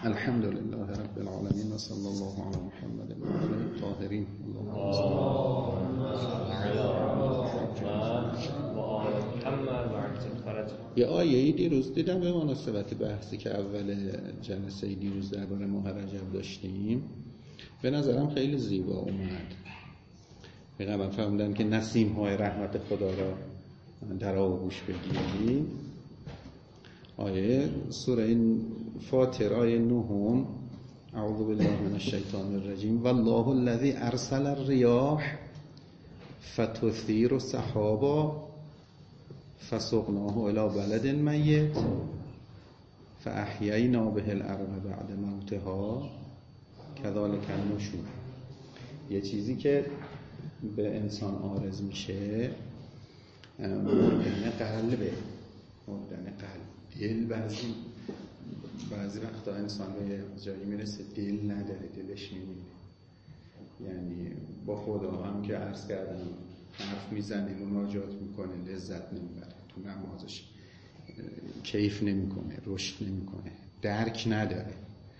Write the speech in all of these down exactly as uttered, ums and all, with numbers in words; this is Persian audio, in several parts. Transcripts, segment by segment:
الحمد لله رب العالمین و صلی الله علی محمد و آله الطاهرین. اللهم صل علی. یه آیه‌ای دیروز دیدم به مناسبت بحثی که اول جلسه دیروز درباره ماه رجب داشتیم، به نظرم خیلی زیبا اومد. پیغمبر فرمودن که نسیم‌های رحمت خدا را در آغوش بگیرید. آیه سوره فاطر آیه نهم، اعوذ بالله من الشیطان الرجیم والله الذی ارسل الرياح فتثیر سحابا فسقناه الى بلد میت فاحیینا به الارض بعد موتها کذالک النشور. یه چیزی که به انسان عارض میشه مردن قلبه، مردن قلب. دل بعضی بعضی وقتا انسان به جایی میرسه دل نداره، دلش نمیره. یعنی با خدا هم که عرض کردم حرف میزنه، مناجات میکنه، لذت نمیبره، تو نمازش کیف نمیکنه، رشد نمیکنه، درک نداره،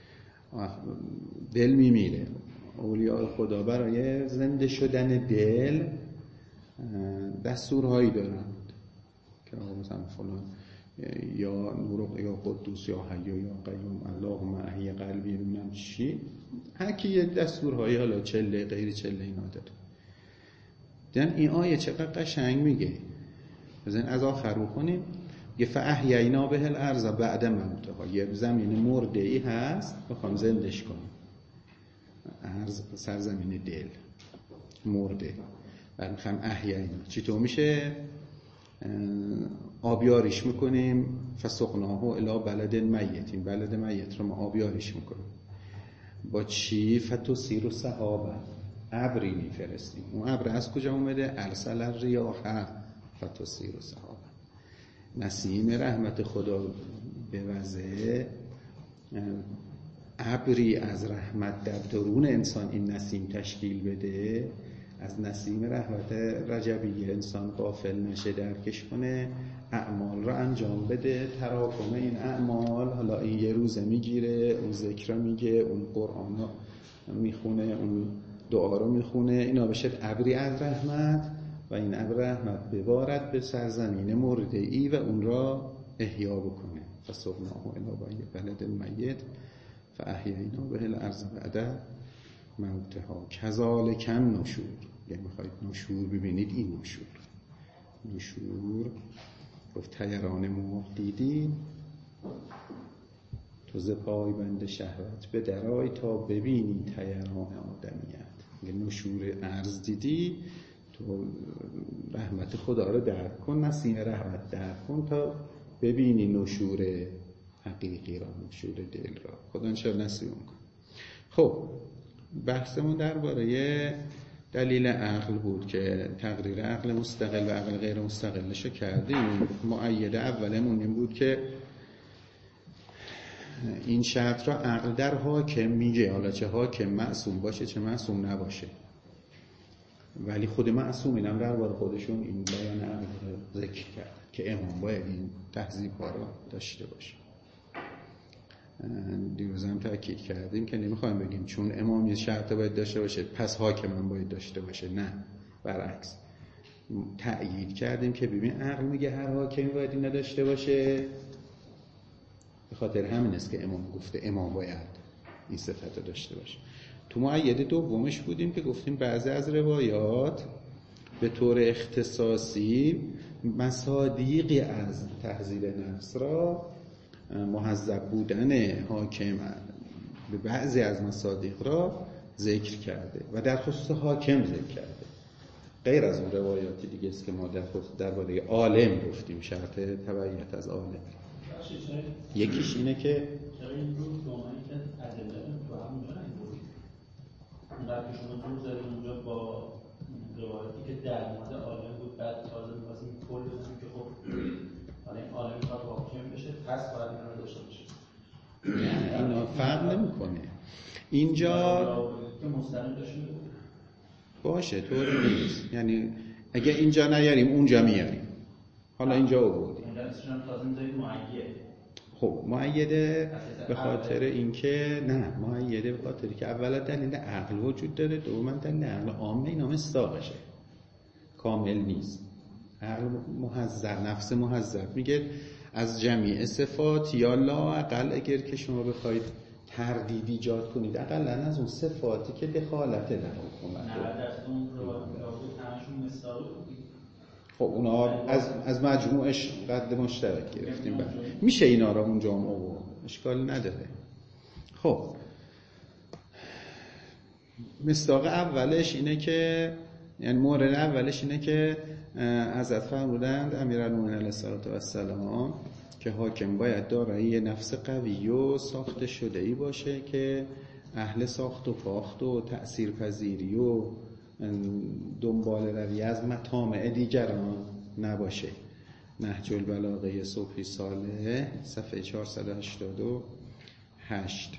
دل میمیره. اولیاء خدا برای زنده شدن دل دستورهایی دارن که آقا مثلا فلان یا نور یا قدوس یا حی یا قیوم اللهم احی قلبی، نمیدونم چی، هر کی یه دستورهایی، حالا چله غیر چله اینا داره. دیدن این آیه چقدر قشنگ میگه. بزن از آخر رو کنیم. یه فاحیینا به الارض بعد موتها، یه زمین مرده ای هست بخوام زندش کنیم. ارض سرزمین دل مرده، بعد میخوام احیینا چطور میشه؟ آبیاریش میکنیم. فسقناه الی بلد میت، این بلد میت رو ما آبیاریش میکنیم. با چی؟ فتثیر سحابا، ابری میفرستیم. اون ابر از کجا اومده؟ ارسل الرياح فتثیر سحابا. نسیم رحمت خدا به وضع ابری از رحمت در درون انسان این نسیم تشکیل بده. از نسیم رحمت رجبیه انسان غافل نشه، درکش کنه، اعمال رو انجام بده، تراکم این اعمال. حالا این یه روزه میگیره، اون ذکر رو میگه، اون قرآن رو میخونه، اون دعا رو میخونه، اینا بشه ابری از رحمت و این ابر رحمت ببارد به سرزمین مرده ای و اون را احیا بکنه. فسقناه الی بلد میت فاحیینا به الارض بعد موتها کذالک النشور. اگه میخواید نشور ببینید این نشور نشور گفت تیران مرغ دیدی تو ز پای بند شهوت به درای تا ببینی تیران آدمیت. اگه نشور ارز دیدی تو رحمت خدا رو درک کن، نسیم رحمت درک کن تا ببینی نشور حقیقی را، نشور دل را. خدا انشاءالله نصیب کن. خب بحثمون درباره دلیل عقل بود که تقریر عقل مستقل و عقل غیر مستقلشو کردیم. مؤید اولمون این بود که این شرط را عقل در حاکم میگه، حالا چه حاکم معصوم باشه چه معصوم نباشه، ولی خود معصوم اینم درباره خودشون این بیان عقل رو ذکر کرد که امام باید این تهذیب ها رو داشته باشه. دیروز هم تأکید کردیم که نمیخوایم بگیم چون امام یه شرط باید داشته باشه پس حاکم هم باید داشته باشه، نه، برعکس تأیید کردیم که ببین عقل میگه هر حاکمی باید این داشته باشه، به خاطر همین است که امام گفته امام باید این صفت داشته باشه. تو مؤید دومش بودیم که گفتیم بعضی از روایات به طور اختصاصی مصادیقی از تهذیب نفس را، محذب بودن حاکم به بعضی از مصادیق را ذکر کرده و در خصوص حاکم ذکر کرده. غیر از اون روایاتی دیگه است که ما در خصوص درباره عالم گفتیم، شرط تبعیت از عالم. یکیش اینه که چرا این رو دومانی که ادله تو همونجا نمی‌برید اونقدر که شما دور زدید اونجا با روایاتی که در مورد عالم بود، بعد تازه می‌خواستیم کل بزنیم که خب حالا این عالم می‌خواد حاکم بشه پس باید این رو داشته باشه. اینا فرق نمی‌کنه اینجا که مستقیم داشته باشه طوری نیست. یعنی اگه اینجا نیاریم اونجا میاریم. حالا اینجا آوردیم، اینجا اسمش تازه می‌ذارید معید. خب مؤیده به خاطر اینکه نه مؤیده به خاطر که اولا دلیل عقل وجود داره، دوما دلیل عقل عامه اینا مصداقشه، کامل نیست. عقل محذر، نفس محذر میگه از جمیع صفات یا لا اقل اگر که شما بخواید تردید ایجاد کنید اقلا از اون صفاتی که دخالت در حکومت نه در اون رو همشون مصداقی. خب اونا از از مجموعش قد مشترک گرفتیم بعد میشه اینا رو اونجا هم آورد، اشکال نداره. خب مصداق اولش اینه که یعنی مورد اولش اینه که حضرت فرمودند امیرالمومنین علیه السلام که حاکم باید دارای نفس قوی و ساخته شده‌ای باشه که اهل ساخت و پاخت و تأثیر پذیری و دنبال روی از مطامع دیگران نباشه. نهج البلاغه صبحی صالح صفحه چهارصد و هشتاد و هشت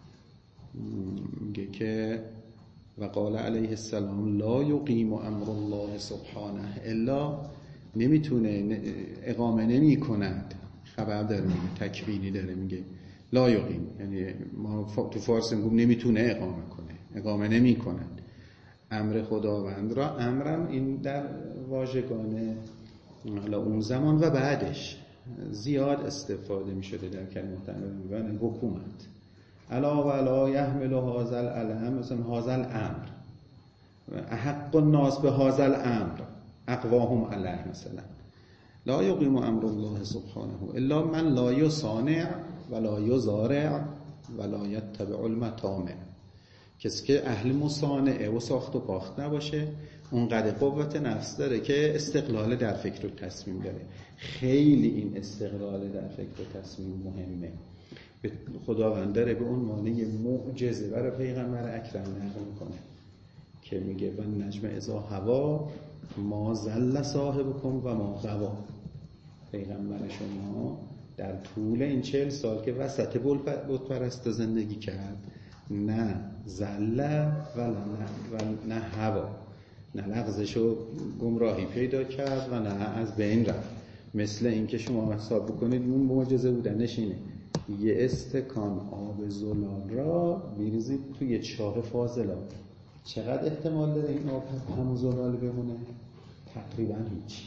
میگه که و قال علیه السلام لا یقیم امر الله سبحانه الا، نمیتونه اقامه نمی کند، خبر داره میگه تکوینی داره میگه لا یقیم، یعنی ما تو فارسی میگیم نمیتونه اقامه کنه، اقامه نمی کند امر خداوند را. امرم این در واژگان حالا اون زمان و بعدش زیاد استفاده میشده در کلمات میگن حکومت. الا و لا یحمل هذا العلم، مثلا هذا الامر احق الناس به هذا الامر اقواهم علیه، مثلا لا یقیم امر الله سبحانه الا من لا یصانع ولا یزارع ولا یتبع المطامع. کسی که اهل مصانعه و ساخت و پاخت نباشه، اونقدر قوت نفس داره که استقلال در فکر و تصمیم داره. خیلی این استقلال در فکر و تصمیم مهمه. خداوند داره به عنوان یه معجزه برای پیغمبر اکرم نقل میکنه که میگه و نجم اذا هوا ما ضل صاحبکم و ما غوا. پیغمبر شما در طول این چهل سال که وسط بت پرست زندگی کرد نه ضل و نه هوا، نه لغزش و گمراهی پیدا کرد و نه از بین رفت. مثل این که شما حساب بکنید اون معجزه بودنش اینه یه استکان آب زلال را میریزید توی چاه فاضلاب، چقدر احتمال داره این آب همون زلال بمونه؟ تقریبا هیچ.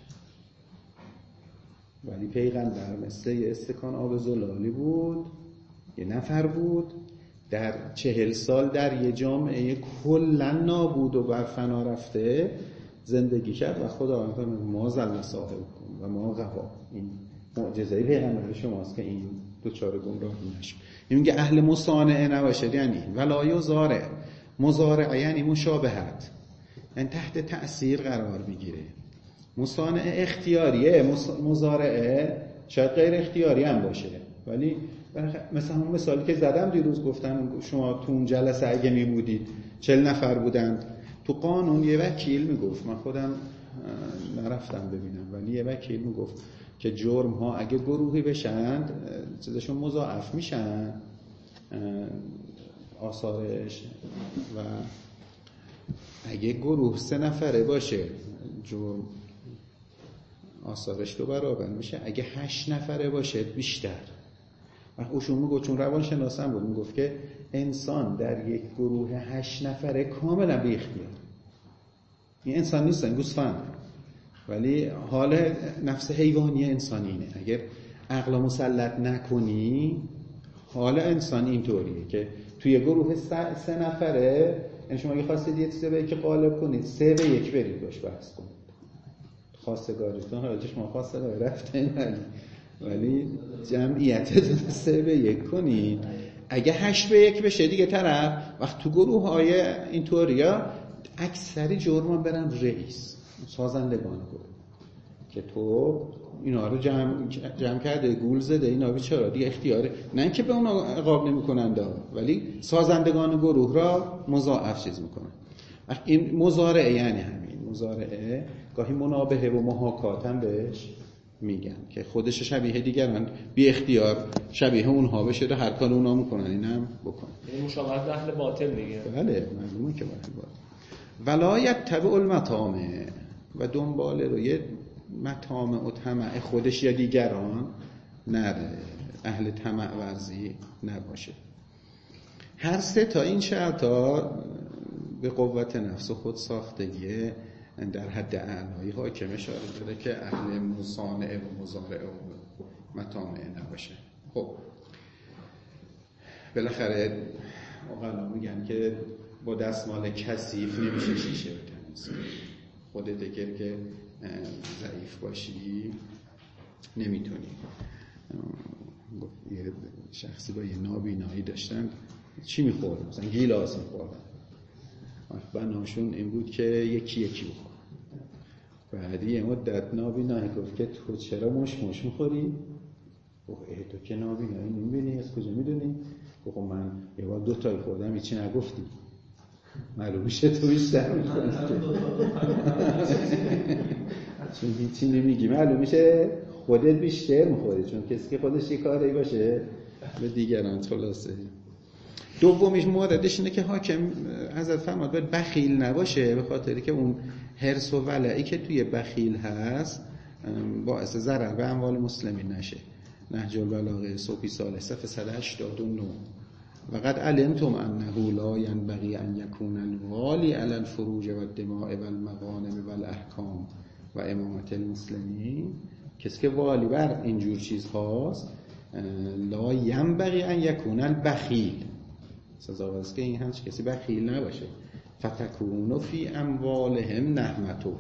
ولی پیغمبر مثل یه استکان آب زلالی بود، یه نفر بود در چهل سال در یه جامعه کلن نابود و بر فنا رفته زندگی کرد و خدا فرمود ما ظل صاحبکم و ما غوا. این معجزه پیغمبر شماست که این دوچار گمراه نشه. این میگه اهل مصانعه نباشه، یعنی ولا یزارع، مزارعه یعنی مشابهت، یعنی تحت تأثیر قرار میگیره. مصانعه اختیاریه، مزارعه شاید غیر اختیاری هم باشه، ولی مثلا همون مثالی که زدم دیروز گفتم شما تو اون جلسه اگه می بودید چهل نفر بودند، تو قانون یه وکیل میگفت، من خودم نرفتم ببینم، ولی یه وکیل میگفت که جرم ها اگه گروهی بشند چیزشون مضاعف میشن آثارش، و اگه گروه سه نفره باشه جرم آثارش دو برابر میشه، اگه هشت نفره باشه بیشتر. و اوشون میگفت، چون روانشناسم بود، میگفت که انسان در یک گروه هشت نفره کاملا بی اختیار، این انسان نیستن، گوسفند، ولی حال نفس حیوانی انسانی اینه. اگر عقل مسلط نکنی حال انسان اینطوریه که توی گروه سه نفره، یعنی شما اگه خواستید یه چیزی به یک قالب کنید سه به یک برید باش بحث کنید، خواستگاریتون حالا شما خواستگاری رفتین ولی ولی جمعیتتون سه به یک کنید. اگه هشت به یک بشه دیگه طرف وقت تو گروه های اینطوریا اکثری جرمان برن رئیس سازندگان گروه که تو اینا رو جمع, جمع کرده گول زده، اینا بیچاره دیگه اختیاره، نه اینکه به اونا عقاب نمی‌کنند ولی سازندگان گروه را مضاعف چیز میکنن. این مزارعه یعنی همین مزارعه، گاهی منابهه و محاکات هم بهش میگن که خودش شبیه دیگران بی اختیار شبیه اونها بشه و هر کار اونها میکنن اینم بکنن. این مشابهت اهل باطل دیگه. بله معلومه که اهل باطل. ولایت تبع المطامع، و دنبال روی مطامع و طمع خودش یا دیگران نره. اهل طمع ورزی نباشه. هر سه تا این شرطا به قوت نفس و خود ساختگی در حد اعلایی حاکم اشاره داره که اهل مصانع و مزارع و مطامع نباشه. خب بالاخره اقلا میگن که با دستمال کثیف نمیشه شیشه بتنیز. خودت اگر که ضعیف باشی نمیتونی. یه شخصی با یه نابینایی داشتن چی میخورد؟ مثلا گیلاس میخورد. بناشون این بود که یکی یکی بخور. بعد یه مدت نابینایی گفت که تو چرا مش مش میخوری؟ گفت ای تو که نابینایی نمیبینی، از کجا میدونی؟ گفت من یه بار دو تایی خوردم هیچی نگفتی. معلوم میشه تو بیشتر میخوری چون هیچی نمیگی معلوم میشه خودت بیشتر میخوری، چون کسی که خودش یه کاری باشه به دیگران خلاصه. دومیش موردش اینه که حاکم حضرت فرمود باید بخیل نباشه، به خاطری که اون حرص و ولعی که توی بخیل هست باعث ضرر به اموال مسلمین نشه. نهج البلاغه صوفی سال صفحه صد و هشتاد و نه و قد علمتم انه لا ينبغي ان يكون الوالی علی الفروج و الدماء و المغانم و الاحکام و امامت المسلمین. کسی که والی بر اینجور چیز هاست لا ينبغي ان يكون البخیل، سزاوارست که این همچه کسی بخیل نباشه. فتکون فی اموالهم نهمته،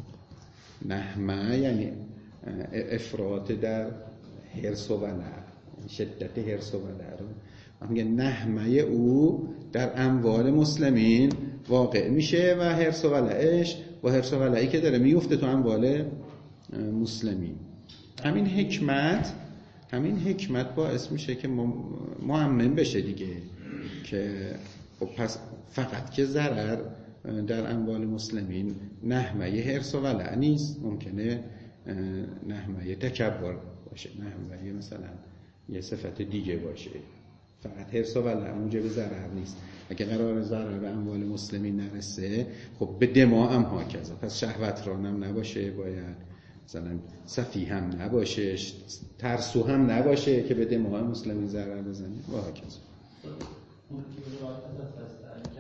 نهمه یعنی افراط در حرص و ولع، شدت حرص و ولع رو میگه نهمه او در اموال مسلمین واقع میشه و حرص و ولعش با حرص و ولعی که داره میفته تو اموال مسلمین. همین حکمت همین حکمت باعث میشه که معمم بشه دیگه، که خب پس فقط که ضرر در اموال مسلمین نهمه حرص و ولع نیست، ممکنه نهمه تکبر باشه، نهمه مثلا یه صفت دیگه باشه. فقط حرص و ولع موجب ضرر نیست. اگه قرار ضرر به اموال مسلمین نرسه خب به دماء هم هاکذا. پس شهوت رانم نباشه، باید مثلا سفیه هم نباشه، ترسو هم نباشه که به دماء مسلمین ضرر بزنه و هاکذا. اون که به روایت هست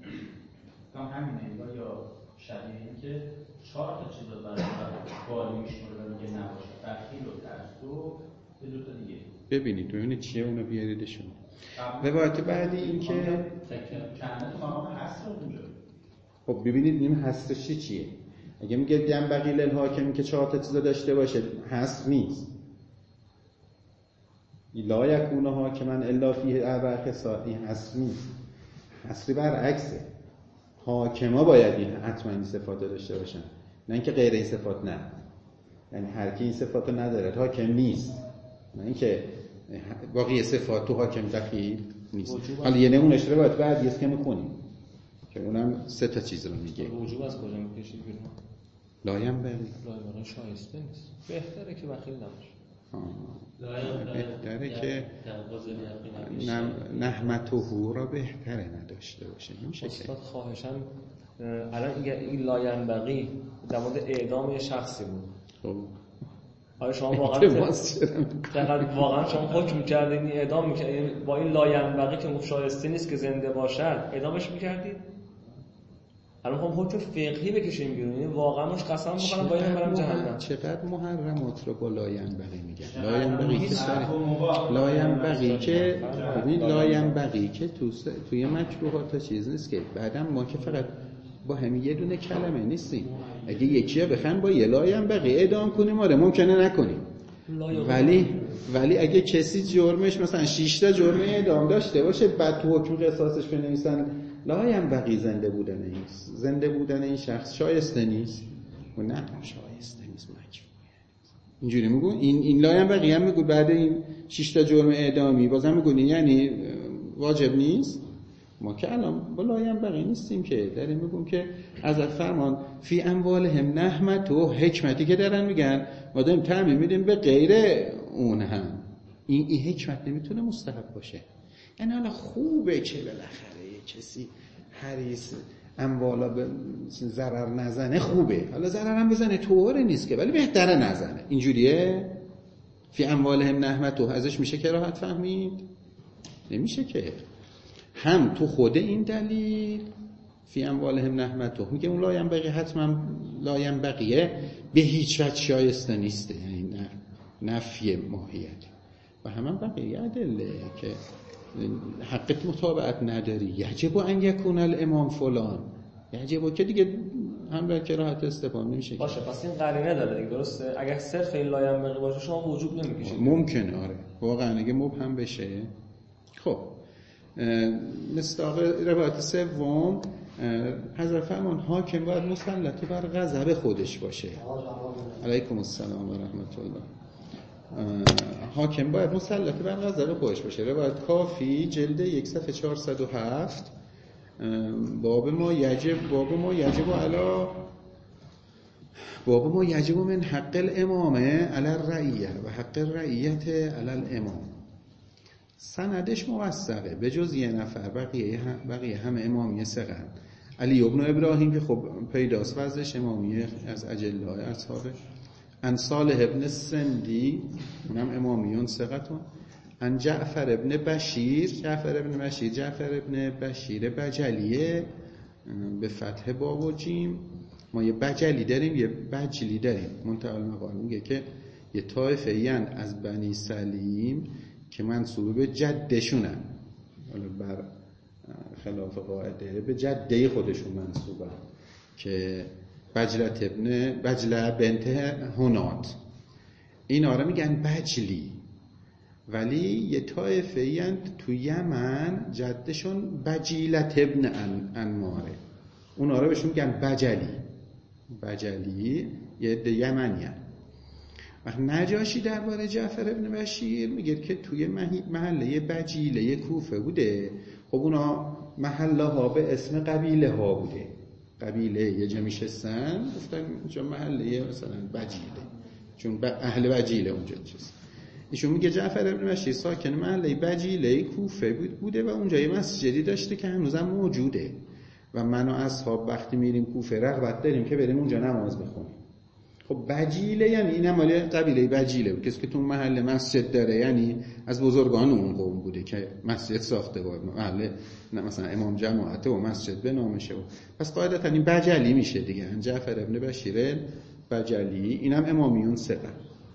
کم همینه یا شبیه این که چهار تا چیز رو برای بالی میشماره و میگه نباشه، بخیل و ترسو به دو تا دیگه. ببینید ببینید چیه اونو بیاریدشون. روایت بعدی این که چنده تو مقام هست رو اونجا. خب ببینید این هستش چیه؟ اگه میگه دیم بقیل الحاکمی که چهار تا چیز داشته باشه هست نیست. لا یکون حاکما الا فیه اربع خصال، این هست نیست. هستی برعکسه. حاکما باید این حتما این صفات داشته باشن، نه اینکه غیر این صفات نه. یعنی هر کی این صفات رو نداره حاکم نیست، نه اینکه باقی صفات تو حاکم دخیل نیست. حالا یه نمونهش رو باید بعد یه که می‌کنیم که اونم سه تا چیز رو میگه. وجوب از کجا می‌کشید بیرون؟ لایم بری لایم شایسته نیست. بهتره که بخیل نباشه. بهتره که نهمته را بهتره نداشته باشه. استاد خواهشاً الان این لاینبغی در مورد اعدام یه شخصی بود. خب آیا شما واقعا چقدر واقعا شما حکم می‌کردین این اعدام می‌کردین با این لاینبغی که شایسته نیست که زنده باشد اعدامش می‌کردید؟ الان خب حکم فقهی بکشیم بیرون، یعنی واقعا مش قسم می‌خورم با این برم جهنم. چقدر محرمات رو با لاینبغی میگن. لاینبغی که لاینبغی که ببین لاینبغی که تو توی مکروهات تا چیز نیست که بعدم ما که فقط با همین یه دونه کلمه نیستیم. اگه یکیه بخن با یه لاینبغی اعدام کنیم آره ممکنه نکنیم. ولی ولی اگه کسی جرمش مثلا شش تا جرم اعدام داشته باشه بعد تو حکم قصاصش بنویسن لاینبغی زنده بودن این زنده بودن این شخص شایسته نیست و نه شایسته نیست مکروه. اینجوری میگو این این لاینبغی هم میگو بعد این شش تا جرم اعدامی بازم میگونی یعنی واجب نیست. ما که الان با لاینبغی نیستیم که داریم میگیم که از فرمان فی اموالهم نهمت و حکمتی که دارن میگن ما داریم تعمیم میدیم به غیر اون هم. این این حکمت نمیتونه مستحب باشه. یعنی حالا خوبه که بالاخره کسی حریص اموالا به ضرر نزنه خوبه، حالا ضرر هم بزنه طوره نیست که ولی بهتره نزنه. اینجوریه فی اموالهم نهمته ازش میشه کراهت فهمید؟ نمیشه که. هم تو خود این دلیل فی اموالهم نهمته میگه اون لایم بقیه حتما لایم بقیه به هیچ وجه شایسته نیسته، یعنی نه نفی ماهیت. و همون بقیه ادله که حقت مطابقت نداری، یجب ان یکون الامام فلان، یجب که دیگه هم به کراهت استفاده نمیشه باشه. پس این قرینه داره دیگه، درسته؟ اگر صرف این لایم بقیه باشه شما وجوب نمیکشید. ممکنه آره واقعا اگه مبهم بشه. خب مصداق روایت سوم حضرت فرمان حاکم باید مسلط بر غضب خودش باشه. علیکم السلام و رحمت الله. حاکم باید مسلط بر غضب خودش باشه. روایت کافی جلد یک صفحه چهارصد و هفت باب ما یجب باب ما یجب علی باب ما یجب من حق الامامه علی الرعیه و حق الرعیت علی الامام. سندش موثقه به جز یه نفر، بقیه هم بقیه همه امامیه ثقه. علی ابن ابراهیم که خب پیداست وضعش امامیه از اجلای اصحابه. ان صالح ابن سندی اونم امامیون ثقتون. ان جعفر ابن بشیر جعفر ابن بشیر جعفر ابن بشیر بجلیه به فتح باب و جیم. ما یه بجلی داریم یه بجلی داریم. منتهی مقال میگه که یه طایفه این از بنی سلیم که منسوب به جدشونن، بر خلاف قاعده به جده خودشون منسوبن، که بجلت ابن بجله بنت هنات، اینا رو میگن بجلی. ولی یه طایفه این تو یمن جدشون بجیلت ابن انماره، اونا رو بهشون میگن بجلی. بجلی یه ده یمنی هن. و نجاشی درباره جعفر ابن بشیر میگه که توی محله بجیله کوفه بوده. خب اونا محله ها به اسم قبیله ها بوده، قبیله یه جا میشستن گفتن اینجا محله مثلا بجیله، چون اهل بجیله اونجا چیست. ایشون میگه جعفر ابن بشیر ساکن محله بجیله کوفه بوده و اونجا یه مسجدی داشته که هنوزم موجوده و من و اصحاب وقتی میریم کوفه رغبت داریم که بریم اونجا نماز بخونیم. خب بجیله یعنی این مال قبیله بجیله بود، کسی که تو محله مسجد داره، یعنی از بزرگان اون قوم بوده که مسجد ساخته بود، محله مثلا امام جماعته و مسجد به نامشه بود. پس قاعدتا این بجلی میشه دیگه. جعفر ابن بشیر بجلی، اینم امامیون ثقه.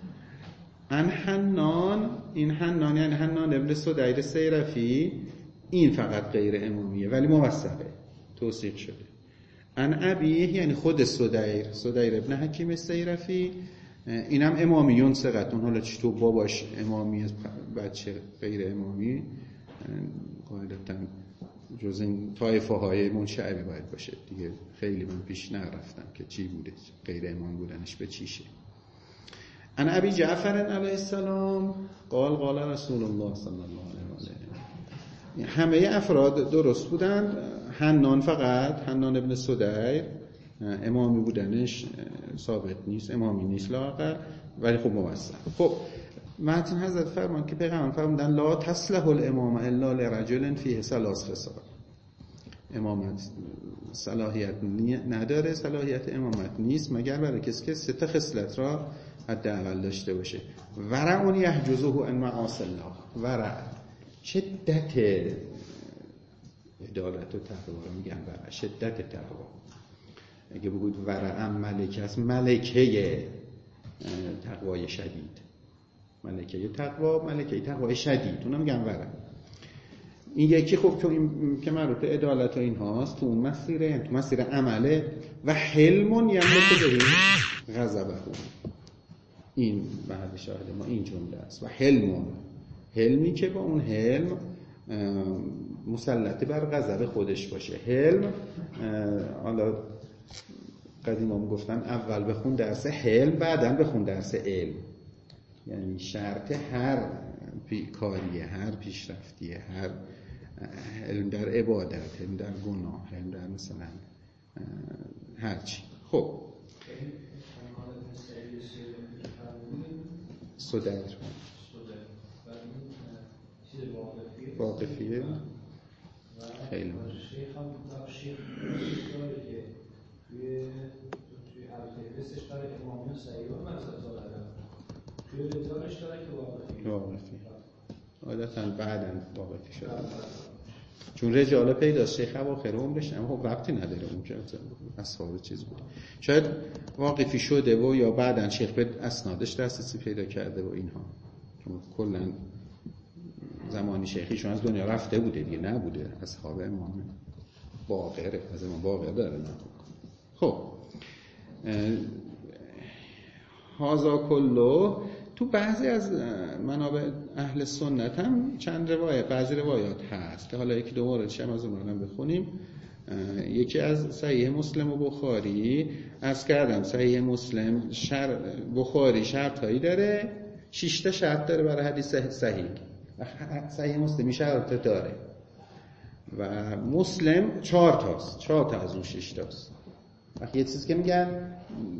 ان حنان، این حنان یعنی حنان ابن سدیر سیرفی، این فقط غیر امامیه ولی موثقه، توثیق شده. ان ابیه یعنی خود سدیر سدیر ابن حکیم سیرفی، اینم امامیون ثقتون. حالا چطور باباش امامی بچه غیر امامی، قاعدتا جز این طایفه های منشعبی باید باشه دیگه. خیلی من پیش نرفتم که چی بوده غیر امام بودنش به چیشه. ان ابی جعفر علیه السلام قال قال رسول الله صلی الله علیه و آله. همه افراد درست بودند، حنان فقط حنان ابن سدیر امامی بودنش ثابت نیست، امامی نیست لااقل، ولی خب موثق. خب متن حضرت فرمان که پیغمبر فرمودن لا تصلح الامامه الا لرجل فیه ثلاث خصال. امامت صلاحیت نداره، صلاحیت امامت نیست مگر برای کسی که سه تا خصلت را حداقل داشته باشه. ورع یحجزه عن معاصی الله. ورع شدت عدالت و تقوا رو میگن ورع، شدت تقوا. اگه بگید ورع ملکه است، ملکه تقوای شدید، ملکه تقوا، ملکه تقوای شدید، اونا میگن ورع. این یکی خب تو این که مربوط به عدالت و این هاست، تو اون مسیره، یعنی تو مسیر عمله. و حلمون یملک به غضبه، این محل شاهد ما این جمله است. و حلمون، حلمی که با اون حلم مسلط بر غضب خودش باشه. حلم حالا قدیما هم گفتن اول بخون درس حلم بعدم بخون درس علم، یعنی شرط هر کاریه، هر پیشرفتیه، هر علم در عبادت، علم در گناه، علم در مثلا هرچی. خب سدیر واقفیه خیلی شیخ هم شیخ داره که توی توی حلقه رسش برای امامیون سعیدان مرزد داره. توی رجال اشتراک واقفی واقفی عادتاً بعداً واقفی شده چون رجاله پیداست شیخ اواخر عمرش اما خب ربطی نداره اون که اصحاب چیز بود شاید واقفی شده و یا بعداً شیخ به اسنادش دسترسی پیدا کرده و اینها چون کلاً زمانی شیخیشون از دنیا رفته بوده دیگه نبوده اصحاب امام باقره از امام باقر داره نه خب هازا کلو تو بعضی از منابع اهل سنت هم چند روایت بعضی روایات هست که حالا یکی دو موردش هم از اونها هم بخونیم. یکی از صحیح مسلم و بخاری عرض کردم صحیح مسلم شر... بخاری شرطایی داره شش تا شرط داره برای حدیث صحیح صحیح مسلمی شرط داره و مسلم چهار تاست چهار تا از اون شش تاست وقتی یه چیزی که میگن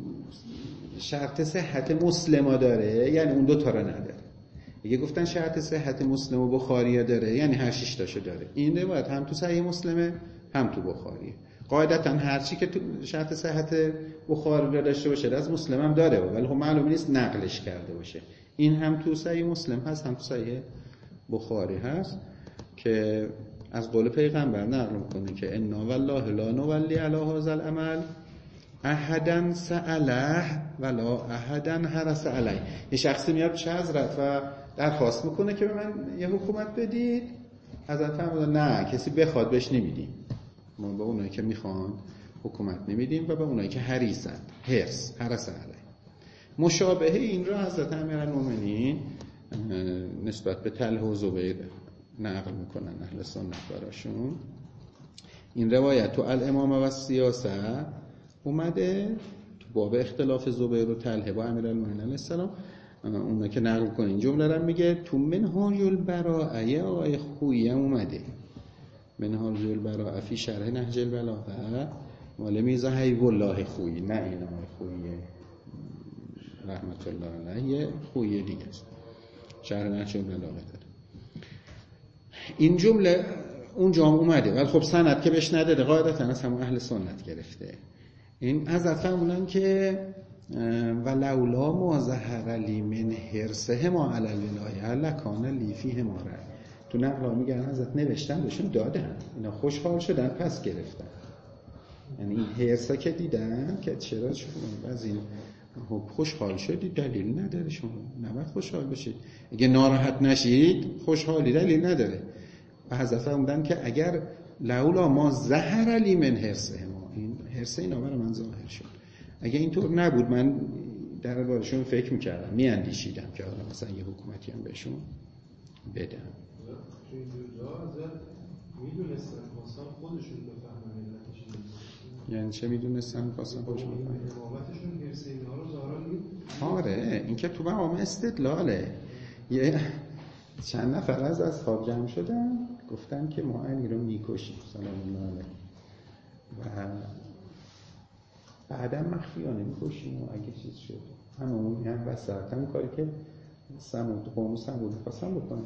شرط صحت مسلم‌ها داره یعنی اون دو تا رو نداره دیگه گفتن شرط صحت مسلم و بخاری داره یعنی هر شش تاشو داره این روایت هم تو صحیح مسلمه هم تو بخاری قاعدتا هر چی که تو شرط صحت بخاری داشته باشه از مسلم هم داره ولی خب معلوم نیست نقلش کرده باشه این هم تو صحیح مسلم هست هم تو صحیح بخاری هست که از قول پیغمبر نقل میکنه که انا والله لا نولی علی هذا العمل احدن سأله ولا احدن حرس علی یه شخصی میاد پیش حضرت و درخواست میکنه که به من یه حکومت بدید حضرت فرمودن نه کسی بخواد بهش نمیدیم ما به اونایی که میخوان حکومت نمیدیم و به اونایی که حریصن حرس حرس علی مشابه این رو حضرت امیرالمومنین نسبت به طلحه و زبیر نقل میکنن اهل سنت براشون این روایت تو الامامه و سیاست اومده تو باب اختلاف زبیر و طلحه با امیرالمومنین علیه السلام اونا که نقل کنه این جمله رو میگه تو منهاج البراءه آقای خویی هم اومده منهاج البراءه فی شرح نهج البلاغه مال میرزا حبیب الله خویی نه این آقای خویی رحمت الله علیه خویی دیگه است شرح نهج البلاغه داره این جمله اونجا هم اومده ولی خب سند که بهش نداده قاعدتا از همون اهل سنت گرفته این از افهمونن که ولولا ما ظهر لی من حرصه ما علی الولایه لکان لی فیه ما رأی تو نقلا میگن حضرت نوشتن بهشون دادن اینا خوشحال شدن پس گرفتن یعنی این حرصا که دیدن که چرا شما از این خوشحال شدید دلیل نداره شما نباید خوشحال بشید اگه ناراحت نشید خوشحالی دلیل نداره و حضرت فرمودن که اگر لولا ما ظهر لی من حرصه ما این حرصه اینا برای من ظاهر شد اگه اینطور نبود من در بارشون فکر میکردم میاندیشیدم که حالا مثلا یه حکومتی هم بهشون بدم تو این جزا حضرت میدونستن خواستن خودشون بفهمن علتشون یعنی چه میدونستن خواستن خودشون بفهمن امامتشون حرص اینا رو ظاهرا میدونستن آره این که تو مقام استدلاله یه چند نفر از اصحاب جمع شدن گفتن که ما علی رو میکشیم سلام الله علیه و بعدم مخفیانه میکشیم و اگه چیز شد همون هم وسط همون کاری که سمود قوم سمود خواستن بکنن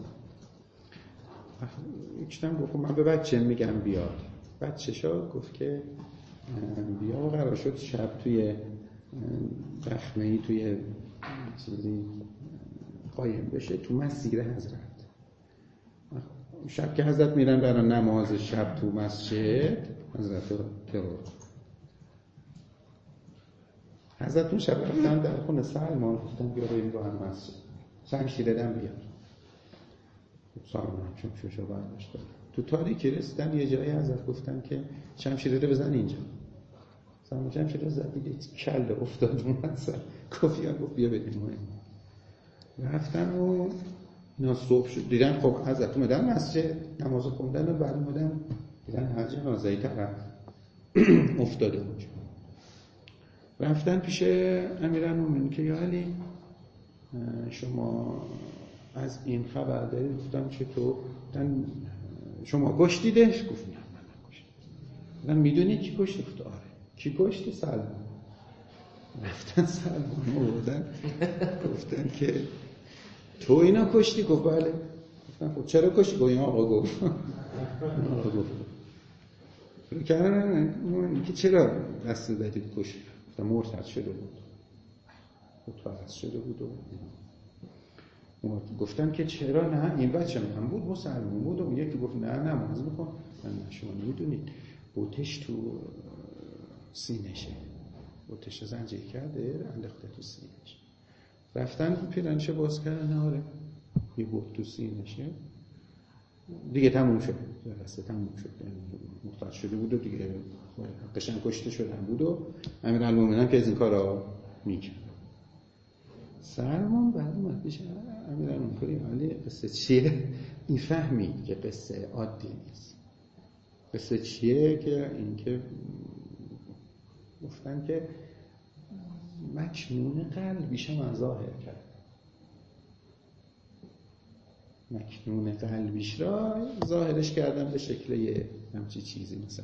یکشتم گفت من به بچه میگم بیاد بچه شاد گفت که بیا و قرار شد شب توی دخمه‌ای توی چیزی قایم بشه تو مسیر حضرت شب که حضرت میرن برای نماز شب تو مسجد حضرت رو ترور حضرت اون شب رفتن در خونه سلمان گفتن بیا بریم با هم مسجد شمشیر دم بیار سلمان چون شوشو برداشت تو تاریکی رسیدن یه جایی حضرت گفتن که شمشیر رو بزن اینجا سلمان شمشیر رو زد دیگه کله افتاد اون سر کافی ها گفت بیا بریم مهم رفتن و اینا صبح شد دیدن خب حضرت اومدن مسجد نماز خوندن و بعد اومدن دیدن هر جنازه‌ای طرف افتاده بود رفتن پیش امیرالمومنین که یا علی شما از این خبر دارید گفتم چطور شما کشتیدش گفت نه من نکشتم گفتم میدونی کی کشت گفت آره کی کشت سلمان رفتن سلمان آوردن گفتن که تو اینا کشتی گفت بله گفتن خب چرا کشتی گفت این آقا گفت آقا گفت کردن که چرا دست دادید کشت گفتن مرتد شده بود خود فرض شده بود و گفتن که چرا نه این بچه من بود مسلمان بود، اون یکی گفت نه نماز بکن. من شما نمیدونید بوتش تو سینشه، بوتش زنجیر کرده انداخته تو سینش. رفتن پیرنشو باز کردن، آره یه بوت تو سینشه دیگه، تموم شد جلسه تموم شد، مختار شده بود و دیگه قشنگ کشته شدن بود و امیرالمومنین که از این کارا میکرد. سلمان بعد اومد پیش امیرالمومنین، ولی قصه چیه؟ این فهمید که قصه عادی نیست. قصه چیه؟ که این که گفتن که مکنون قلبیش من ظاهر کرد، مکنون قلبیش را ظاهرش کردن به شکل یه همچی چیزی مثلا.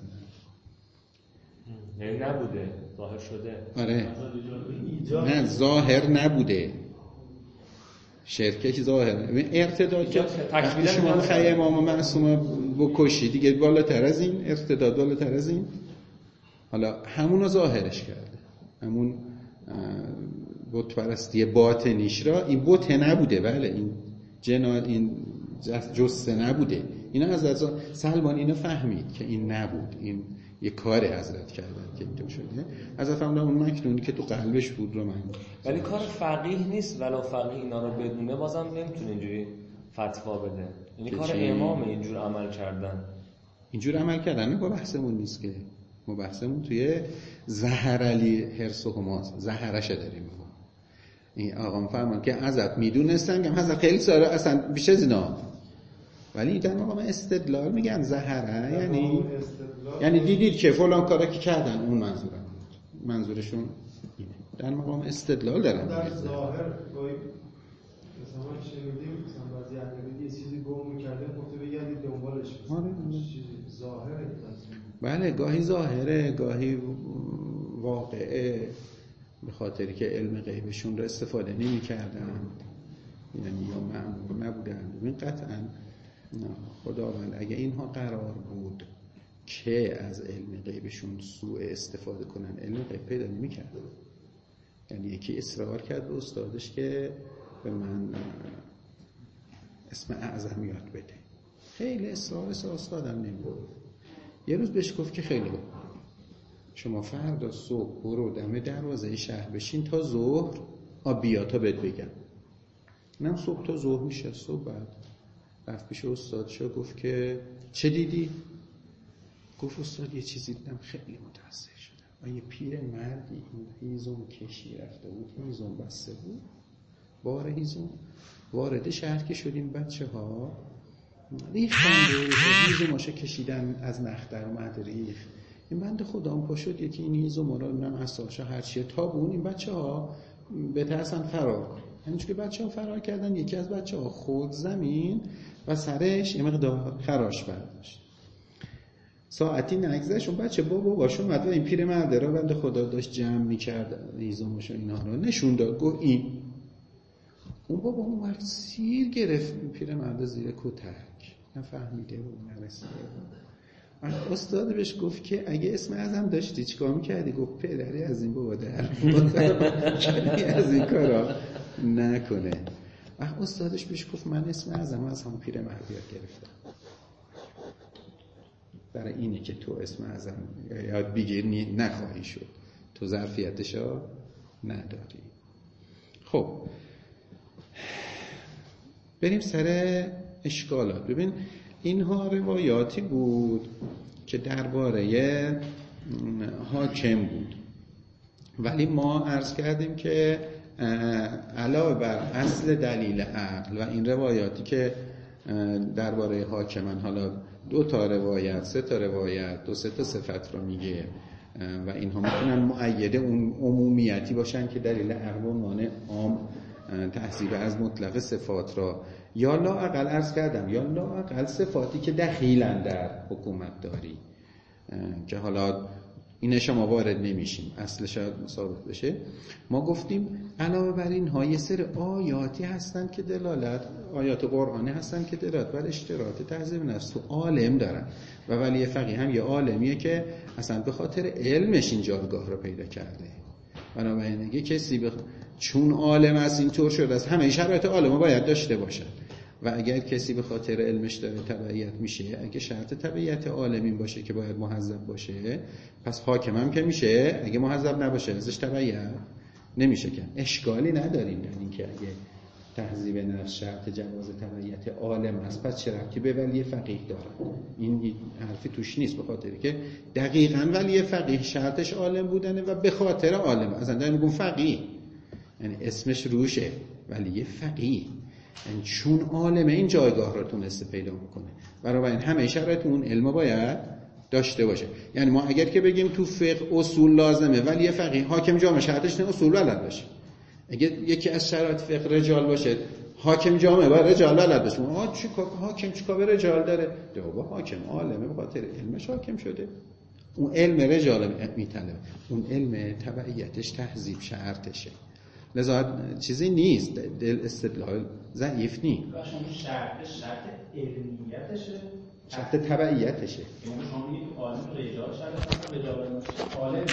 یعنی نبوده، ظاهر شده. آره نه ظاهر نبوده، شرکش ظاهر ارتداد که وقتی شما خیلی امام معصوم بکشی دیگه بالاتر از این ارتداد، بالاتر از این. حالا همونو ظاهرش کرده، همون بت پرستی باطنیش را. این بت نبوده، بله این جنال این جسته نبوده. اینا از از سلمان اینو فهمید که این نبود، این یه کار حضرت کردن که اینطور شده. حضرت فرمودن اون مکنونی که تو قلبش بود رو من. ولی کار فقیه نیست، ولو فقیه اینا رو بدونه بازم نمیتونه اینجوری فتوا بده. یعنی کار امامه اینجور عمل کردن. اینجور عمل کردن نه، با بحثمون نیست که. ما بحثمون توی زهر علی حرص و حماس، زهرش داریم. این آقام فرمان که حضرت میدونستن که حضرت خیلی ساله اصلا بیش از اینا، ولی در مقام استدلال میگن زهره، یعنی یعنی دیدید که فلان کارا که کردن، اون منظورم بود، منظورشون اینه. در مقام استدلال دارن. در ظاهر گاهی مثلا ما شنیدیم مثلا بعضی اهل یه چیزی گم می‌کرده، گفته بگردید دنبالش بزنید. چیزی ظاهره. بله گاهی ظاهره، گاهی واقعه، به خاطری که علم غیبشون رو استفاده نمی کردن، یعنی یا مأمور نبودن. ببین قطعا خداوند اگه اینها قرار بود که از علم غیبشون سوء استفاده کنن، علم غیب پیدا نمی کردن. یعنی یکی اصرار کرد به استادش که به من اسم اعظم یاد بده، خیلی اصرار استادم نمی‌کنه. یه روز بهش گفت که خیلی خوب، شما فردا صبح برو دم دروازه شهر بشین تا ظهر، آ بیا تا بهت بگم. اینم صبح تا ظهر میشه. صبح بعد رفت پیش استادشو، گفت که چه دیدی؟ گفت استاد یه چیزی دیدم خیلی متأثر شدم. و یه پیر مردی این هیزم کشی رفته بود، هیزم بسته بود، بار هیزم وارد شهر که شدیم بچه ها ریختن دورش، هیزماشو کشیدن از نختر اومد ریخ. این بنده خدا هم پا شد یکی این هیزم را نم اساسا هرچیه تابون. این بچه ها بترسن فرار کن. همینچون که بچه ها فرار کردن، یکی از بچه ها خورد زمین و سرش یه مقدار خراش برداشت. ساعتی نگذشت اون بچه بابا باش اومد و این پیر مرده را بنده خدا داشت جمع میکرد هیزماشو اینا رو نشون داد، گفت این. اون بابا اون وقت سیر گرفت پیر مرده زیر کتک، نفهمیده بود نرسیده بود. استاد بهش گفت که اگه اسم اعظم داشتی چیکار میکردی؟ گفت پدری از این بابا در از این کارا نکنه. وقت استادش بهش گفت من اسم اعظم از هم پیر مرد یاد گرفتم، برای اینه که تو اسم اعظم یاد بگیری نخواهی شد، تو ظرفیتشو نداری. خب بریم سر اشکالات. ببین اینها روایاتی بود که درباره حاکم بود، ولی ما عرض کردیم که علاوه بر اصل دلیل عقل و این روایاتی که درباره حاکمن، حالا دو تا روایت، سه تا روایت، دو سه تا صفت رو میگه و اینها میتونن مؤید اون عمومیتی باشن که دلیل عقل و مانع عام تحصیل از مطلق صفات را، یا لااقل عرض کردم یا لااقل صفاتی که دخیلن در حکومت داری که حالا این شما وارد نمیشیم، اصلش ثابت بشه. ما گفتیم علاوه بر اینها یه سری آیاتی هستن که دلالت، آیات قرآنی هستن که دلالت بر اشتراط تهذیب نفس تو عالم دارن و ولی فقیه هم یه عالمیه که اصلا به خاطر علمش این جایگاه رو پیدا کرده. بنابراین اگه کسی بخ... چون عالم است اینطور شده است همه شرایط عالم باید داشته باشد و اگر کسی به خاطر علمش داره تبعیت میشه، اگه شرط تبعیت عالم این باشه که باید مهذب باشه، پس حاکم هم که میشه اگه مهذب نباشه ازش تبعیت نمیشه که اشکالی نداریم در این که اگه تهذیب نفس شرط جواز تبعیت عالم است، پس چه ربطی به ولی فقیه داره؟ این حرفی توش نیست، به خاطر که دقیقاً ولی فقیه شرطش عالم بودنه و به خاطر عالم اصلا داریم میگم فقیه، یعنی اسمش روشه ولی فقیه، یعنی چون عالم این جایگاه رو تونسته پیدا میکنه، برای این همه شرایط اون علم باید داشته باشه. یعنی ما اگر که بگیم تو فقه اصول لازمه ولی فقیه حاکم جامعه شرطش نه اصول بلد باشه، اگه یکی از شرایط فقه رجال باشه حاکم جامعه باید رجال بلد باشه. آه چی حاکم چیکار به رجال داره؟ دوباره حاکم عالمه به خاطر علمش حاکم شده، اون علم رجال میطلبه، اون علم تبعیتش تهذیب شرطشه، لذا چیزی نیست، دل استدلال ضعیف نیست. باشه اون شرط شرط علمیتشه، شرط تبعیتشه. یعنی شما میگید تو عالم رجال شرط رجال عالم،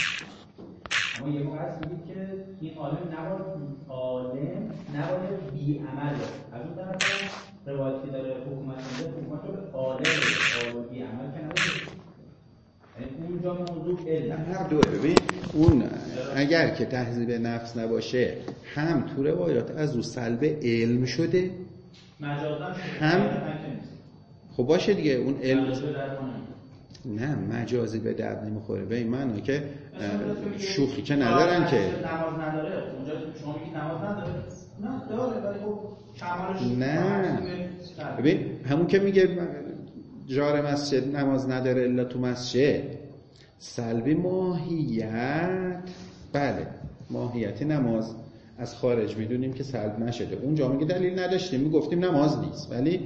اما یه موقع هست میگید که این عالم نباید عالم نباید بی عمل باشه. از اون طرف روایتی داره حکومت میده حکومت رو به عالم عالم بی عمل که نباشه، یعنی اونجا موضوع علم هر دوه. ببین اون اگر که تهذیب نفس نباشه هم تو روایات از او سلب علم شده مجازاً هم خب باشه دیگه اون علم نه مجازی به درد نمیخوره، به این معنی که شوخی که ندارن که نماز نداره. اونجا شما میگید نماز نداره، نه داره ولی خب کمالش نه. ببین همون که میگه جار مسجد نماز نداره الا تو مسجد، سلبی ماهیت، بله ماهیت نماز از خارج میدونیم که سلب نشده، اونجا میگه دلیل نداشتیم میگفتیم نماز نیست، ولی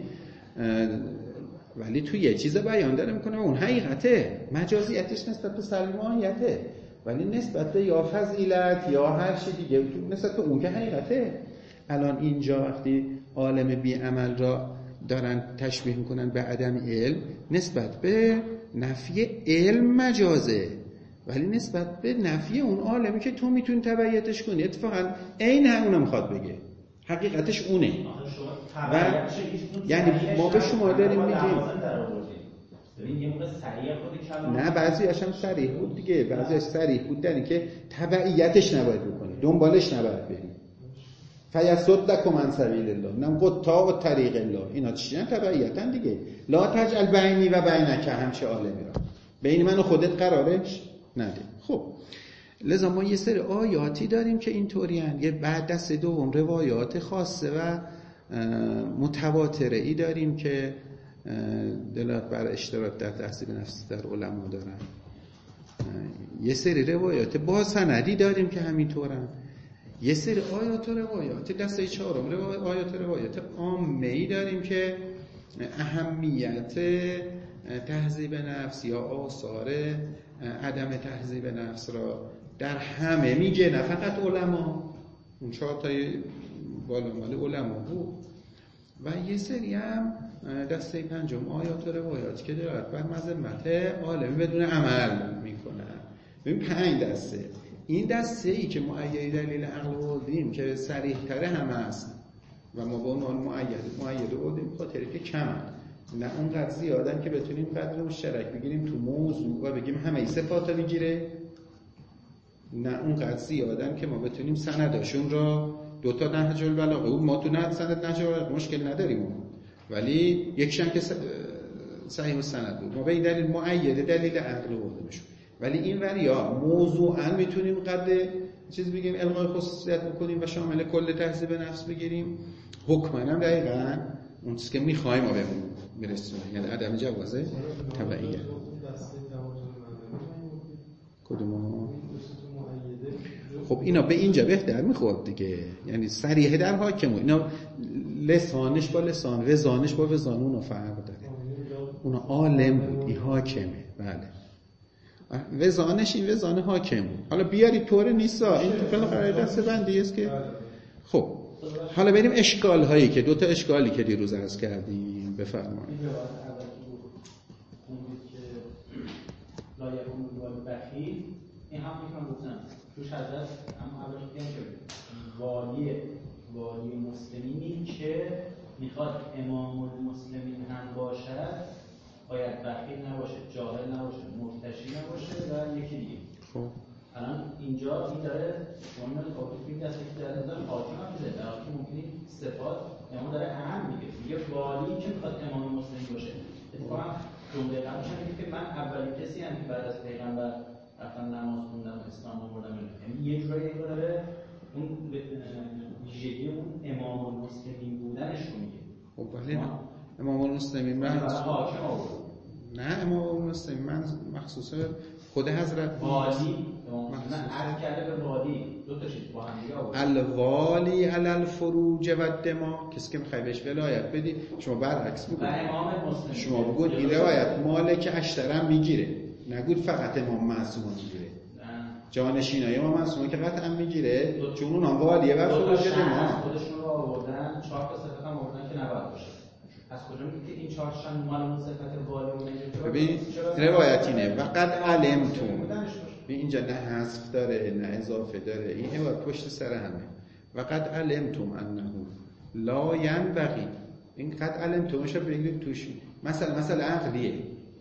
ولی تو یه چیز بیان داره میکنه اون حقیقته، مجازیتش نسبت به سلبی ماهیته، ولی نسبت به یا فضیلت یا هر چی دیگه نسبت به اون که حقیقته. الان اینجا وقتی عالم بی عمل را دارن تشبیه میکنن به عدم علم، نسبت به نفی علم مجازه، ولی نسبت به نفی اون عالمی که تو میتونی تبعیتش کنی اتفاقا عین همونه میخواد بگه، حقیقتش اونه. و یعنی ما به شما داریم میگیم نه بعضیش هم صریح بود دیگه، بعضیش صریح بود در این که تبعیتش نباید بکنی، دنبالش نباید بری. فیصدکم عن سبیل الله، نم قطاع و طریق الله، اینا چیه؟ تبعیتن دیگه. لا تجعل بینی و بینک همچه عالمی را، بین من و خودت قرارش نده. خب لذا ما یه سری آیاتی داریم که اینطوری هستند، یه بعد دست دوم روایات خاصه و متواتره ای داریم که دلالت بر اشتراک در تهذیب نفس در علما دارن. یه سری روایات با سندی داریم که همینطورن، یه سری آیات و روایات دسته چهارم روایات آیات و روایات عامه‌ای داریم که اهمیت تهذیب نفس یا آثار عدم تهذیب نفس را در همه میگه، نه فقط علما، اون چهار تای بالا مال علما بود، و یه سری هم دسته پنجم آیات و روایات که دارد بر مذمت عالم بدون عمل میکنن. ببین پنج دسته، این دسته ای که مؤید دلیل عقل بودیم که صریح تره هم هست و ما با عنوان مؤید مؤید بودیم خاطر که کم نه اونقدر زیادن که بتونیم قدر مشترک بگیریم تو موضوع و بگیم همه صفات رو بگیره، نه اونقدر زیادن که ما بتونیم سنداشون را دوتا نهج البلاغه بود، ما تو نه سند نهج البلاغه مشکل نداریم، ولی یکشن که صحیح السند بود، ما به این دلیل مؤید دلیل عقل بودیمشون، ولی این وریا موضوعاً میتونیم قد چیز بگیم الغای خصوصیت بکنیم و شامل کل تهذیب نفس بگیریم، حکماً هم دقیقاً اون چیزی که میخوایم ما بهمون میرسونه، یعنی عدم جوازه تبعیه. کدوم؟ خب اینا به اینجا بهتر میخورد دیگه، یعنی صریح در حاکم، اینا لسانش با لسان، وزانش با وزان اونا فرق داره، اونا عالم بود، این حاکمه، بله وزانش این وزان حاکم بود. حالا بیاری طور نیستا، این تو فعلا قرار دسته بندی است که خب حالا بریم اشکال هایی که دوتا اشکالی که دیروز عرض کردیم بفرمایید. این روایت اول که لایقون بخیل، این هم میکنم گفتم توش حضرت اما اولش دیگه که والی والی مسلمینی که میخواد امام المسلمین هم باشد باید بخیل نباشه، جاهل نباشه، مرتشی نباشه و یکی دیگه. خب الان اینجا این داره اون کافی دست که داره داره حاکم هم میذاره، در حالی که ممکنه صفات امام داره اهم میگه. میگه والی که میخواد امام مسلمین باشه. اتفاقا جمله قبلش هم میگه که من اولین کسی هم که بعد از پیغمبر رفتم نماز خوندم و اسلام آوردم. یعنی یه جوری اینو داره اون ویژگی اون امام المسلمین بودنش رو میگه. خب ولی امام المسلمین من حاکم آورد. نه امام المسلمین من مخصوصا خود حضرت والی من عرض کرده به والی دو تا چیز با هم دیگه آورد. الوالی علی الفروج و الدماء، کسی که میخوای بهش ولایت بدی شما برعکس بگو. امام مسلمین شما بگو این روایت مالک اشترم میگیره، نگود فقط امام معصوم میگیره. جانشینای امام معصوم که قطعا میگیره چون اونها والیه و فروج دماء خودشون رو آوردن، چهار تا صفت هم آوردن که نباید باشه. از کجا میگه که این چهار تا مال اون صفت والی و ببین روایت اینه وقد علمتم. ببین اینجا نه حذف داره نه اضافه داره، این عبارت پشت سر همه. وقد علمتم انه لا ينبغي، این قد علمتمش رو بگیرید توش مثلا مثلا عقلیه.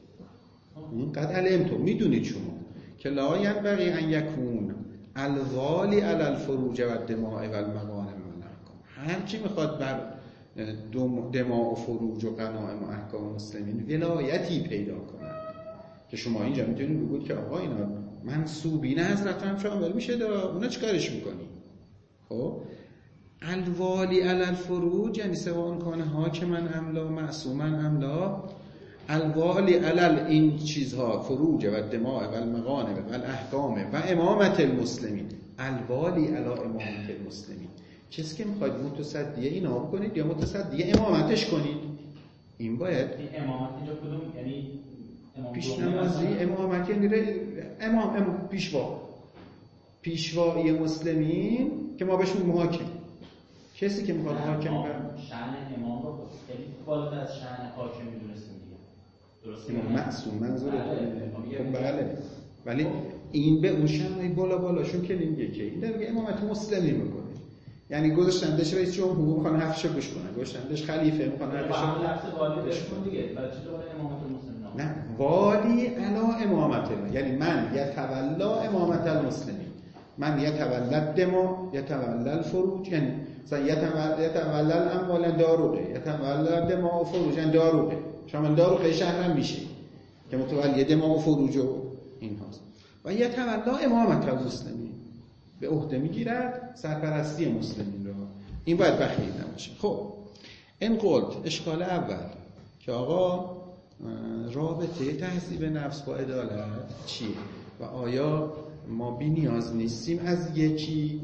این قد علمتم میدونید شما که لا ينبغي ان يكون الوالی علی الفروج و الدماء و المغانم و الاحکام. هر کی میخواد بر دماء و فروج و غنایم و احکام مسلمین ولایتی پیدا کنه که شما اینجا میتونید بگید که آقا اینا منسوبین حضرت هم شامل میشه دا اونا چیکارش میکنی؟ خب الوالی علی الفروج یعنی سواء کان حاکما ام لا معصوما ام لا، الوالی علی این چیزها فروج و دماء و المغانم و الاحکام و امامت المسلمین، الوالی علی امامت المسلمین، کسی که میخواید متصدیه اینا بکنید یا متصدیه امامتش کنید. این باید این امامت اینجا کدوم یعنی امام پیش نمازی امامت یعنی امام امام پیشوا پیشوایی مسلمین که ما بهشون محاکم، کسی که میخواد حاکم بر شأن امام رو خیلی بالاتر از شأن حاکم میدونستیم دیگه. درسته؟ امام معصوم منظورتونه. خب بله، ولی این به اون شأن بالا بالاشون که نمیگه که این داره امامت مسلمین میکنه. یعنی گذاشتندش رئیس جمهور میخوان حرفشو گوش کنن، گذاشتندش خلیفه میخوان حرفشو لفظ والی بهشون دیگه. بعد چطور امامت المسلمین؟ نه والی علا امامت، یعنی من یتولا امامت المسلمین، من یتولد دما یتولد الفروج، یعنی مثلا یتولد الاموال داروغه یتولد دما و فروج داروغه، شامل داروغه شهرم میشه که متولی دما و فروج و این هاست. و یتولا امامت المسلمین به عهده میگیرد سرپرستی مسلمین رو. این باید بخیل نباشه. خب این قلت اشکال اول که آقا رابطه تهذیب نفس با عدالت چیه و آیا ما بی نیاز نیستیم از یکی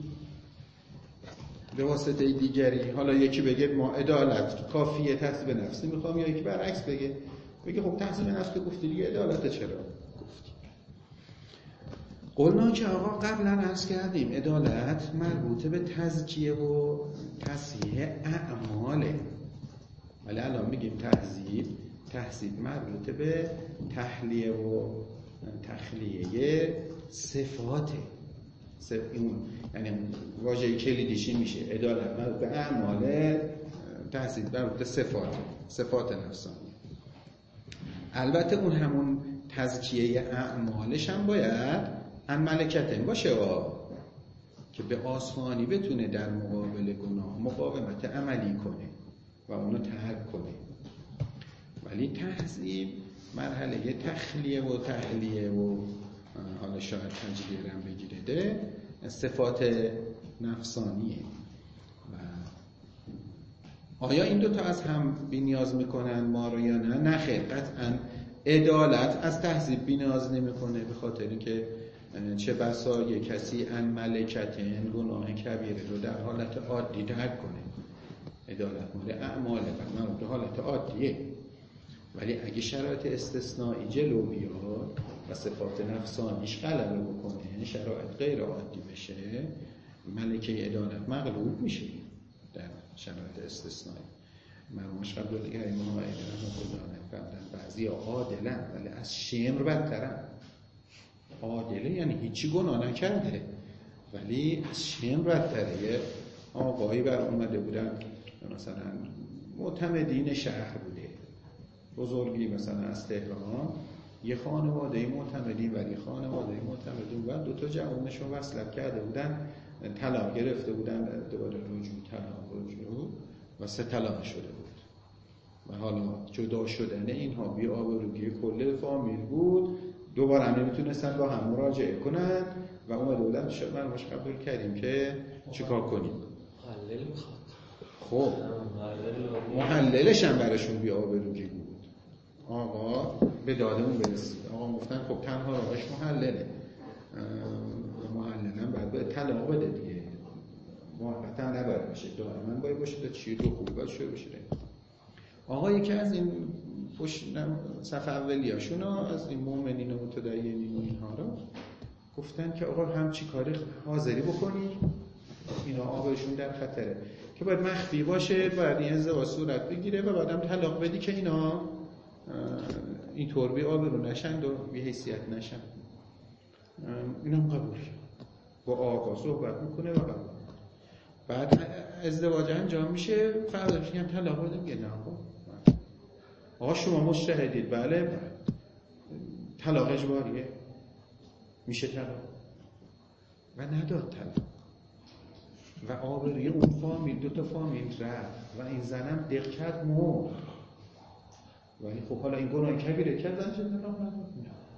به واسطه دیگری؟ حالا یکی بگه ما عدالت کافیه تهذیب نفس نمیخوام، یا یکی برعکس بگه بگه خب تهذیب نفس که گفتی دیگه عدالت چرا گفتی؟ قلنا که آقا قبلا عرض کردیم عدالت مربوطه به تزکیه و تصحیح اعماله، ولی الان میگیم تهذیب تهذیب مربوطه به تحلیه و تخلیه صفاته. صف... اون یعنی واژه کلیدیش میشه عدالت مربوطه به اعمال، تهذیب مربوطه به صفات صفات نفسانی. البته اون همون تزکیه اعمالش هم باید ان ملکتن باشه که به آسانی بتونه در مقابل گناه مقاومت عملی کنه و اونو ترک کنه. ولی تهذیب مرحله تخلیه و تحلیه و حالا شاید تجلیه هم بگیره ده صفات نفسانیه. و آیا این دوتا از هم بی نیاز میکنن ما رو یا نه؟ نه خیر، قطعا عدالت از تهذیب بی نیاز نمیکنه، به خاطر اینکه چه بسا یک کسی ان ملکتن گناه کبیره رو در حالت عادی درک کنه. عدالت مال اعماله و مربوط به حالت عادیه، ولی اگه شرایط استثنایی جلو بیاد و صفات نفسانیش غلبه بکنه، شرایط غیر عادی بشه، ملکه عدالت مغلوب میشه در شرایط استثنایی. مرموش قبل دیگه ایمان ها ایدن خودانه کردن بعضی عادلن ولی از شمر بدترن. عادله یعنی هیچی گناه نکرده ولی از شمر بدتره، یه آقایی بر اومده بودن مثلا معتمدین شهر بوده، بزرگی مثلا از تهران، یه خانواده معتمدین و یه خانواده معتمدین و دو تا جوانشون وصلت کرده بودن، طلاق گرفته بودن، دوباره رجوع طلاق رجوع و سه طلاق شده بود و حالا جدا شدن اینها بی آبرویی کل فامیل بود. دوباره هم نمیتونستن با هم مراجعه کنن و اومده بودن شد من باش قبول کردیم که چیکار کنیم. محلل میخواد. خب محللش هم براشون بی آبرویی بود. آقا به دادمون برسید. آقا گفتن خب تنها راهش محلله. محللم بعد باید طلاق بده دیگه. موقتا نباید باشه. دائما باید باشه تا چی رو خوب باید شروع بشه. آقا یکی از این صف اولیاشون از این مؤمنین و متدینین و اینها رو گفتن که آقا هم چی کاری حاضری بکنی اینا آقایشون در خطره که باید مخفی باشه، باید این ازدواج صورت بگیره و بعدم طلاق بدی که اینا اینطور بی آبرو نشند و بی حیثیت نشند. اینا هم قبول با آقا صحبت میکنه و قبول. بعد ازدواج انجام میشه، فرداش میگن طلاق بده، میگه نه آقا شما مجتهدید، بله طلاق اجباریه، میشه طلاق و نداد طلاق و آبروی اون فامیل دو تا فامیل رفت و این زنم دق کرد مرد. ولی خب حالا این گناه کبیره کردن چه طلاق نداد.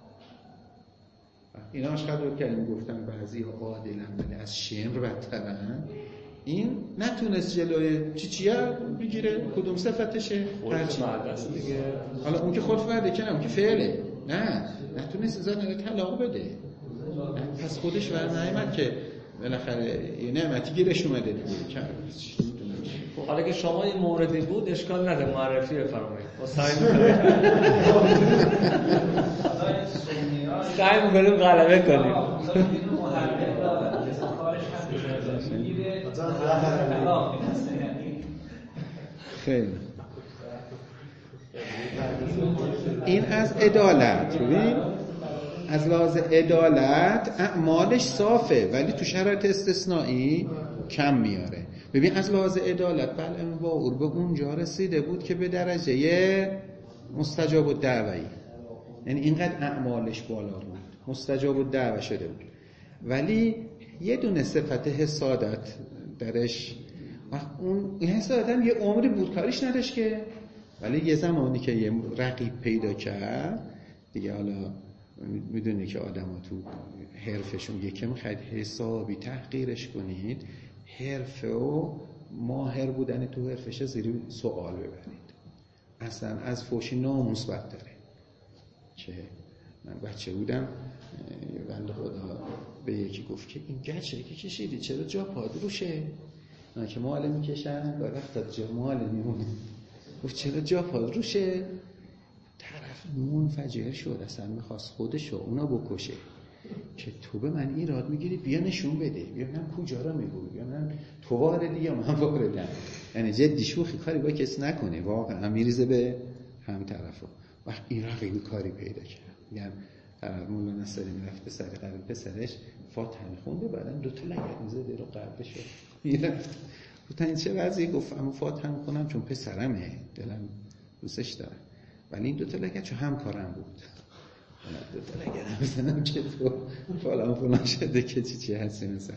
اینا اش قدر کردیم گفتن بعضی ها عادلن ولی از شمر بدترن. این نتونست جلوی چی چیه بگیره، کدوم صفتشه هرچی دیگه. حالا اون که خود فرده کنه، اون که فعله، نه نتونست زن طلاق بده، پس خودش ور نایمد که بالاخره یه نعمتی گیرش اومده دیگه کرد. خب حالا که شما این موردی بود اشکال نداره معرفی بفرمایید. ما سعی سعی می‌کنیم غلبه کنیم. خیلی این از عدالت، ببین از لحاظ عدالت اعمالش صافه ولی تو شرایط استثنایی کم میاره. ببین از لحاظ عدالت بلعم باور به اونجا رسیده بود که به درجه مستجاب الدعوی، یعنی اینقدر اعمالش بالا بود مستجاب الدعوه شده بود، ولی یه دونه صفت حسادت درش، اون حسادت هم یه عمری بود کاریش نداشت که، ولی یه زمانی که یه رقیب پیدا کرد دیگه، حالا میدونی که آدم ها تو حرفشون یکم خیلی حسابی تحقیرش کنید، حرفه و ماهر بودن تو حرفش زیر سوال ببرید. اصلا از فوشی ناموس بدتره. که من بچه بودم بنده خدا به یکی گفت که این گچه که کشیدی چرا جا پاد روشه؟ نه که ماله میکشن و وقتا جا ماله میمونه. گفت چرا جا پاد روشه؟ طرف منفجر شد، اصلا میخواست خودشو اونا بکشه که تو به من ایراد میگیری، بیا نشون بده، بیا من کجا را میگوی، بیا من تو واردی یا من واردم. یعنی جدی شوخی کاری با کس نکنه، واقعا میریزه به هم طرفو. وقت این رقیبی کاری پیدا کرد، میگن مولا نصری میرفت پسر قبل پسرش فاتحه میخونده، بعدن دوتا لگت میزده رو قبلش میرفت. گفتن این چه وضعی؟ گفت اما فاتحه میخونم چون پسرمه، دلم دوستش دارم، ولی این دوتا لگت چون همکارم بود، دوتا لگت هم بزنم که تو فلان فلان شده که چی چی هستی مثلا.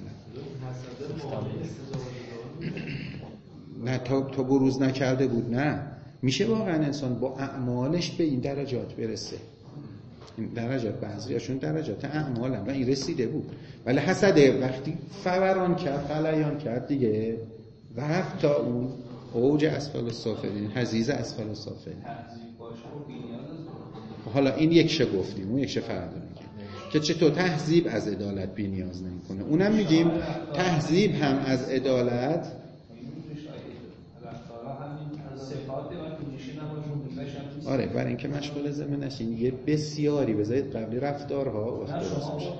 نه تا, تا بروز نکرده بود. نه میشه واقعا انسان با اعمالش به این درجات برسه. این درجات بعضیاشون درجات اعمال هم و این رسیده بود، ولی حسده وقتی فوران کرد فلیان کرد دیگه رفت تا اون اوج اسفل السافلین، حضیض اسفل السافلین. حالا این یک شه گفتیم، اون یک شه فردا میگیم که چطور تهذیب از عدالت بی نیاز نمیکنه. اونم میگیم تهذیب هم از عدالت آره، برای اینکه مشغول زمین نشین یه بسیاری بذارید قبلی رفتارها وقت درست میشه.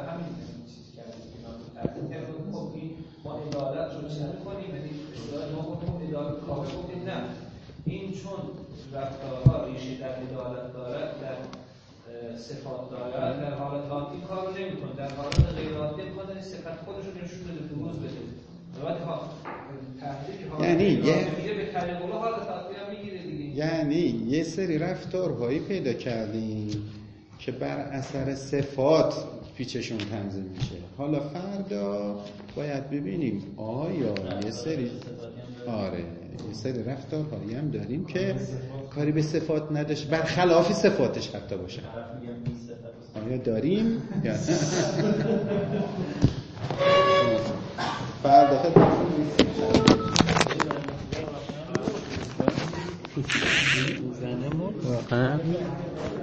ما عدالت رو چه می‌کنیم؟ یعنی ما گفتیم عدالت کامل گفتیم نه، این چون رفتارها ریشه در عدالت دارد، در صفات دارد، در حالت عادی کار رو نمی‌کنه، در حالت غیر عادی می‌کنه صفت خودش رو نشون بده، بروز بده. یعنی یه به طریق الله حالت تعطیل میگیره دیگه. یعنی یه سری رفتارهایی پیدا کردیم که بر اثر صفات پیچشون تنظیم میشه. حالا فردا باید ببینیم آیا یه سری آره یه سری رفتارهایی هم داریم که کاری به صفات نداشت، برخلاف صفاتش حتی باشه. آیا داریم یا نه؟ فردا زنه ما واقعا